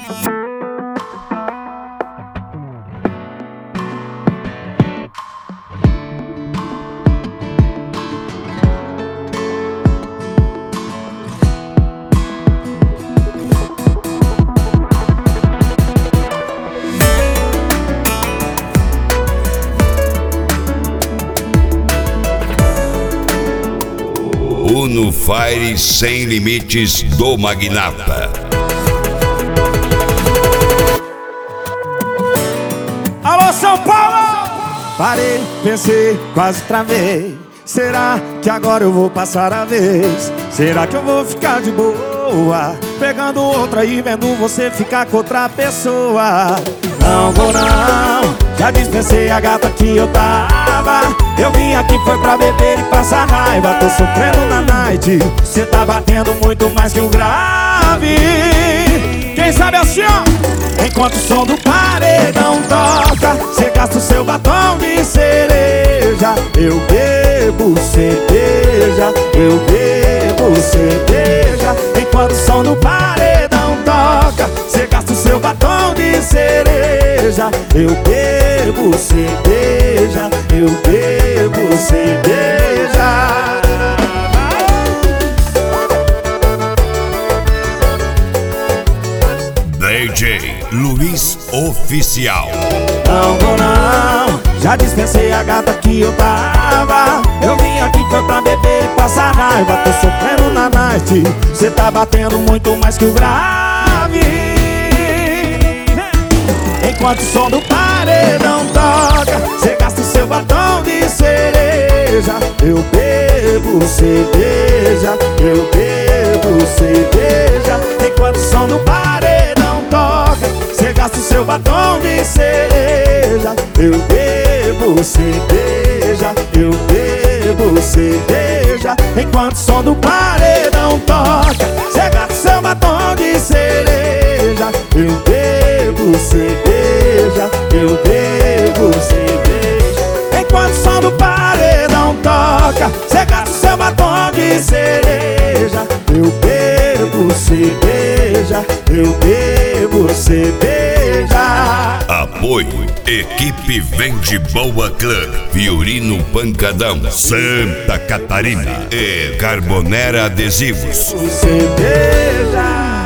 Uno Fire Sem Limites do Magnata. Alô, São Paulo! Parei, pensei, quase travei. Será que agora eu vou passar a vez? Será que eu vou ficar de boa, pegando outra e vendo você ficar com outra pessoa? Não vou não, já dispensei a gata que eu tava. Eu vim aqui foi pra beber e passar raiva. Tô sofrendo na night, cê tá batendo muito mais que o grave. Quem sabe assim, ó, enquanto o som do paredão toca, cê gasta o seu batom de cereja. Eu bebo cerveja, eu bebo cerveja. Enquanto o som do paredão toca, cê gasta o seu batom de cereja. Eu bebo cerveja, eu bebo cerveja. DJ Luiz Oficial. Não vou não, já dispensei a gata que eu tava. Eu vim aqui foi pra beber e passar raiva. Tô sofrendo na night, cê tá batendo muito mais que o grave. Enquanto o som do paredão toca, cê gasta o seu batom de cereja. Eu bebo cerveja, eu bebo cerveja. Enquanto o som do paredão toca, cê gasta o seu batom de cereja. Eu bebo cerveja, eu bebo cerveja. Enquanto o som do paredão toca, cê gasta o seu batom de cereja. Eu bebo cerveja, eu bebo cerveja. Enquanto o som do paredão toca, cê gasta o seu batom de cereja. Eu bebo cerveja, eu bebo cerveja. Apoio Equipe Vende Boa Club, Violino Pancadão, Santa Catarina e Carbonera Adesivos. Cerveja.